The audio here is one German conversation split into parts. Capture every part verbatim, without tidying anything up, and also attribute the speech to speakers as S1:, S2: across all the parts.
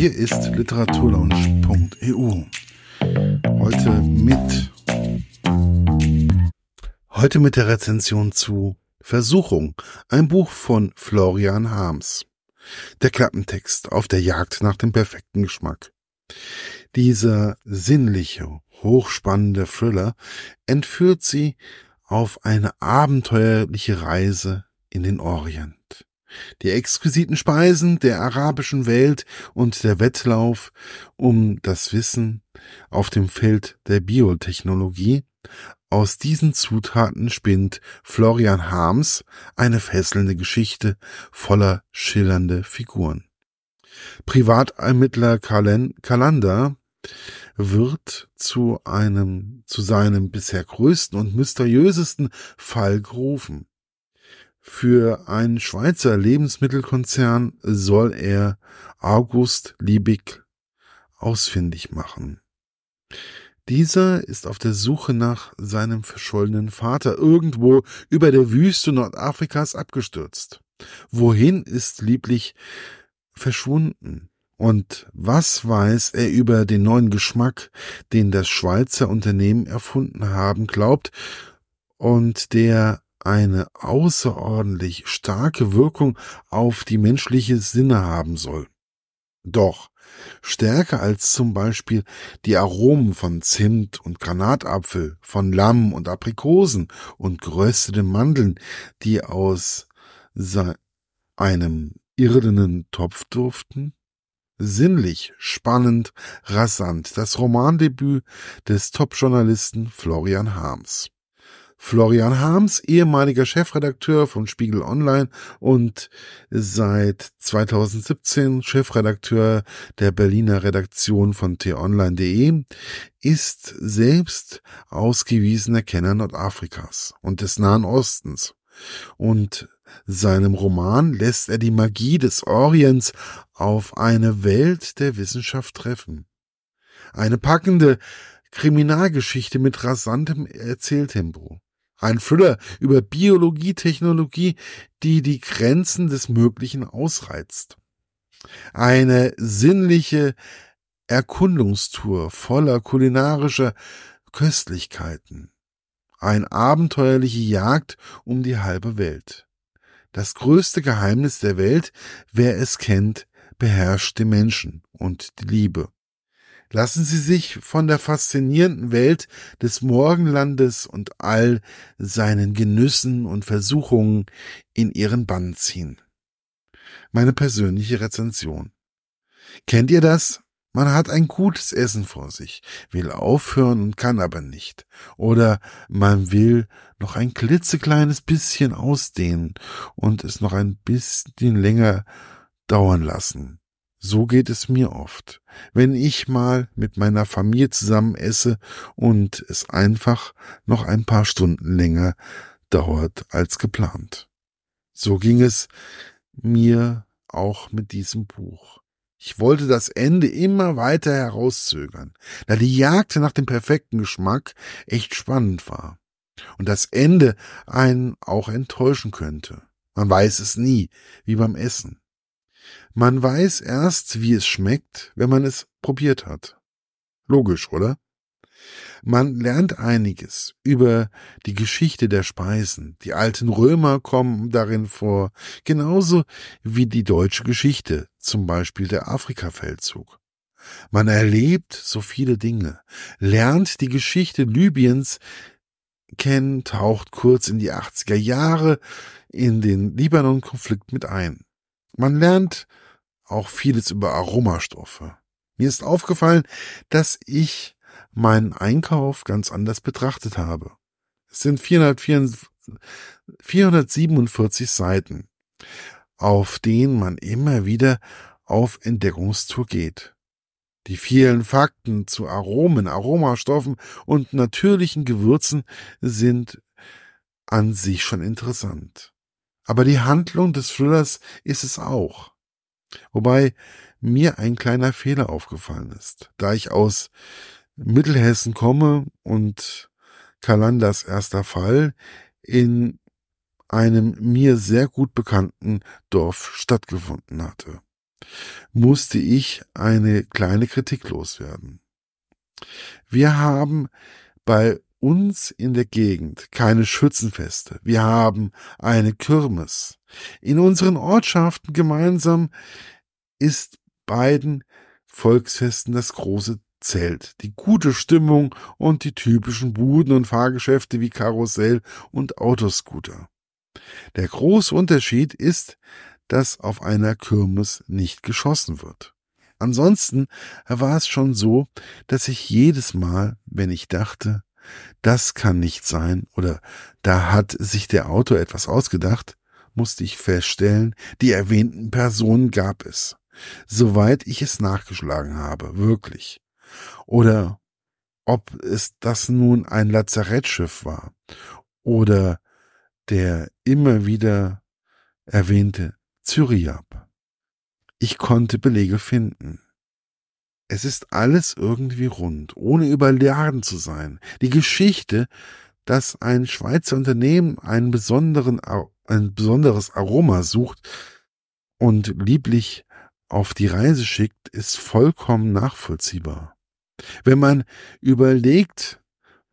S1: Hier ist literaturlaunch punkt e u. Heute mit heute mit der Rezension zu Versuchung, ein Buch von Florian Harms. Der Klappentext auf der Jagd nach dem perfekten Geschmack. Dieser sinnliche, hochspannende Thriller entführt sie auf eine abenteuerliche Reise in den Orient. Die exquisiten Speisen der arabischen Welt und der Wettlauf um das Wissen auf dem Feld der Biotechnologie. Aus diesen Zutaten spinnt Florian Harms eine fesselnde Geschichte voller schillernde Figuren. Privatermittler Kalander wird zu einem, zu seinem bisher größten und mysteriösesten Fall gerufen. Für einen Schweizer Lebensmittelkonzern soll er August Liebig ausfindig machen. Dieser ist auf der Suche nach seinem verschollenen Vater irgendwo über der Wüste Nordafrikas abgestürzt. Wohin ist Liebig verschwunden? Und was weiß er über den neuen Geschmack, den das Schweizer Unternehmen erfunden haben glaubt und der eine außerordentlich starke Wirkung auf die menschliche Sinne haben soll? Doch stärker als zum Beispiel die Aromen von Zimt und Granatapfel, von Lamm und Aprikosen und geröstete Mandeln, die aus einem irdenen Topf duften? Sinnlich, spannend, rasant, das Romandebüt des Top-Journalisten Florian Harms. Florian Harms, ehemaliger Chefredakteur von Spiegel Online und seit zweitausendsiebzehn Chefredakteur der Berliner Redaktion von t online punkt de, ist selbst ausgewiesener Kenner Nordafrikas und des Nahen Ostens. Und seinem Roman lässt er die Magie des Orients auf eine Welt der Wissenschaft treffen. Eine packende Kriminalgeschichte mit rasantem Erzähltempo. Ein Thriller über Biologie, Technologie, die die Grenzen des Möglichen ausreizt. Eine sinnliche Erkundungstour voller kulinarischer Köstlichkeiten. Eine abenteuerliche Jagd um die halbe Welt. Das größte Geheimnis der Welt, wer es kennt, beherrscht den Menschen und die Liebe. Lassen Sie sich von der faszinierenden Welt des Morgenlandes und all seinen Genüssen und Versuchungen in Ihren Bann ziehen. Meine persönliche Rezension. Kennt ihr das? Man hat ein gutes Essen vor sich, will aufhören und kann aber nicht. Oder man will noch ein klitzekleines bisschen ausdehnen und es noch ein bisschen länger dauern lassen. So geht es mir oft, wenn ich mal mit meiner Familie zusammen esse und es einfach noch ein paar Stunden länger dauert als geplant. So ging es mir auch mit diesem Buch. Ich wollte das Ende immer weiter herauszögern, da die Jagd nach dem perfekten Geschmack echt spannend war und das Ende einen auch enttäuschen könnte. Man weiß es nie, wie beim Essen. Man weiß erst, wie es schmeckt, wenn man es probiert hat. Logisch, oder? Man lernt einiges über die Geschichte der Speisen. Die alten Römer kommen darin vor, genauso wie die deutsche Geschichte, zum Beispiel der Afrika-Feldzug. Man erlebt so viele Dinge, lernt die Geschichte Libyens kennen, taucht kurz in die achtziger Jahre in den Libanon-Konflikt mit ein. Man lernt auch vieles über Aromastoffe. Mir ist aufgefallen, dass ich meinen Einkauf ganz anders betrachtet habe. Es sind vierhundertsiebenundvierzig Seiten, auf denen man immer wieder auf Entdeckungstour geht. Die vielen Fakten zu Aromen, Aromastoffen und natürlichen Gewürzen sind an sich schon interessant. Aber die Handlung des Thrillers ist es auch. Wobei mir ein kleiner Fehler aufgefallen ist, da ich aus Mittelhessen komme und Kalanders erster Fall in einem mir sehr gut bekannten Dorf stattgefunden hatte. musste ich eine kleine Kritik loswerden. Wir haben bei uns in der Gegend keine Schützenfeste. Wir haben eine Kirmes. In unseren Ortschaften gemeinsam ist beiden Volksfesten das große Zelt, die gute Stimmung und die typischen Buden und Fahrgeschäfte wie Karussell und Autoscooter. Der große Unterschied ist, dass auf einer Kirmes nicht geschossen wird. Ansonsten war es schon so, dass ich jedes Mal, wenn ich dachte, das kann nicht sein oder da hat sich der Autor etwas ausgedacht, musste ich feststellen, die erwähnten Personen gab es. Soweit ich es nachgeschlagen habe, wirklich. Oder ob es das nun ein Lazarettschiff war oder der immer wieder erwähnte Zyriab. Ich konnte Belege finden. Es ist alles irgendwie rund, ohne überladen zu sein. Die Geschichte, dass ein Schweizer Unternehmen einen besonderen, ein besonderes Aroma sucht und lieblich auf die Reise schickt, ist vollkommen nachvollziehbar. Wenn man überlegt,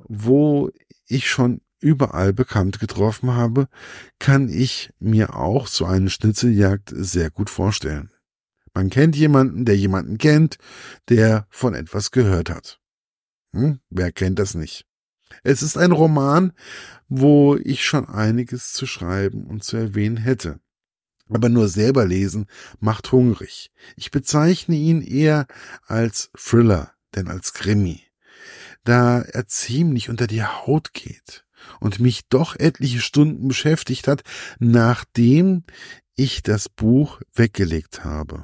S1: wo ich schon überall Bekannte getroffen habe, kann ich mir auch so eine Schnitzeljagd sehr gut vorstellen. Man kennt jemanden, der jemanden kennt, der von etwas gehört hat. Hm, wer kennt das nicht? Es ist ein Roman, wo ich schon einiges zu schreiben und zu erwähnen hätte. Aber nur selber lesen macht hungrig. Ich bezeichne ihn eher als Thriller, denn als Krimi. Da er ziemlich unter die Haut geht und mich doch etliche Stunden beschäftigt hat, nachdem ich das Buch weggelegt habe.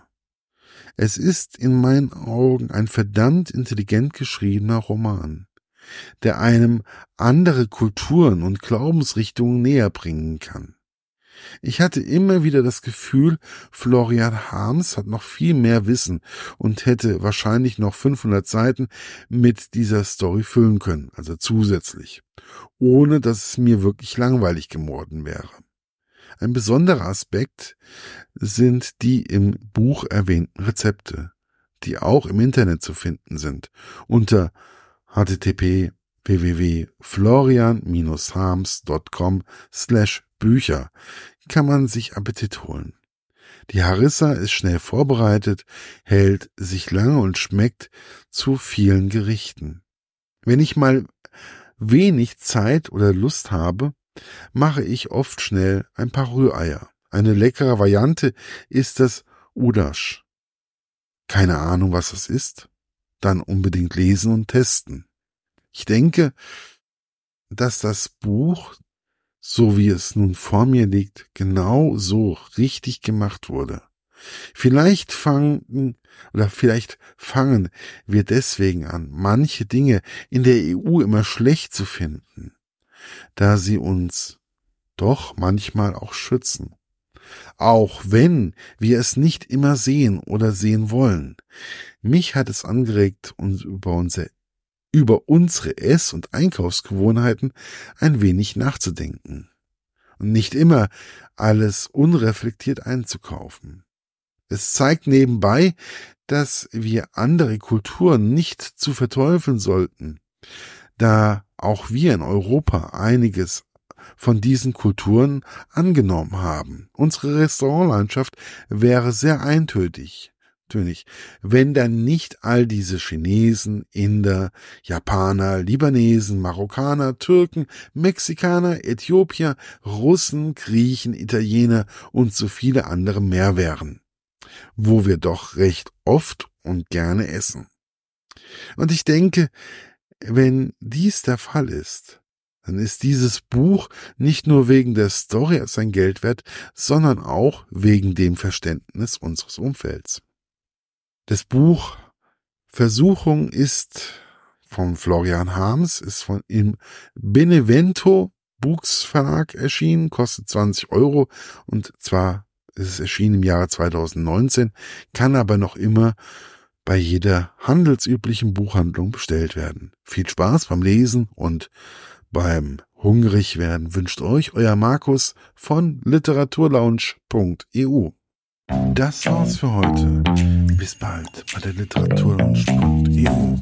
S1: Es ist in meinen Augen ein verdammt intelligent geschriebener Roman, der einem andere Kulturen und Glaubensrichtungen näher bringen kann. Ich hatte immer wieder das Gefühl, Florian Harms hat noch viel mehr Wissen und hätte wahrscheinlich noch fünfhundert Seiten mit dieser Story füllen können, also zusätzlich, ohne dass es mir wirklich langweilig geworden wäre. Ein besonderer Aspekt sind die im Buch erwähnten Rezepte, die auch im Internet zu finden sind, unter h t t p w w w punkt florian Bindestrich harms punkt com slash Bücher kann man sich Appetit holen. Die Harissa ist schnell vorbereitet, hält sich lange und schmeckt zu vielen Gerichten. Wenn ich mal wenig Zeit oder Lust habe, mache ich oft schnell ein paar Rühreier. Eine leckere Variante ist das Udasch. Keine Ahnung, was das ist? Dann unbedingt lesen und testen. Ich denke, dass das Buch, so wie es nun vor mir liegt, genau so richtig gemacht wurde. Vielleicht fangen oder vielleicht fangen wir deswegen an, manche Dinge in der E U immer schlecht zu finden, da sie uns doch manchmal auch schützen. Auch wenn wir es nicht immer sehen oder sehen wollen. Mich hat es angeregt, uns über unser über unsere Ess- und Einkaufsgewohnheiten ein wenig nachzudenken und nicht immer alles unreflektiert einzukaufen. Es zeigt nebenbei, dass wir andere Kulturen nicht zu verteufeln sollten, da auch wir in Europa einiges von diesen Kulturen angenommen haben. Unsere Restaurantlandschaft wäre sehr eintönig, wenn dann nicht all diese Chinesen, Inder, Japaner, Libanesen, Marokkaner, Türken, Mexikaner, Äthiopier, Russen, Griechen, Italiener und so viele andere mehr wären, wo wir doch recht oft und gerne essen. Und ich denke, wenn dies der Fall ist, dann ist dieses Buch nicht nur wegen der Story sein Geld wert, sondern auch wegen dem Verständnis unseres Umfelds. Das Buch Versuchung ist von Florian Harms, ist von im Benevento Books Verlag erschienen, kostet zwanzig Euro und zwar ist es erschienen im Jahre zweitausendneunzehn, kann aber noch immer bei jeder handelsüblichen Buchhandlung bestellt werden. Viel Spaß beim Lesen und beim Hungrig werden wünscht euch euer Markus von literaturlaunch punkt e u. Das war's für heute. Bis bald bei der Literaturlaunch punkt e u.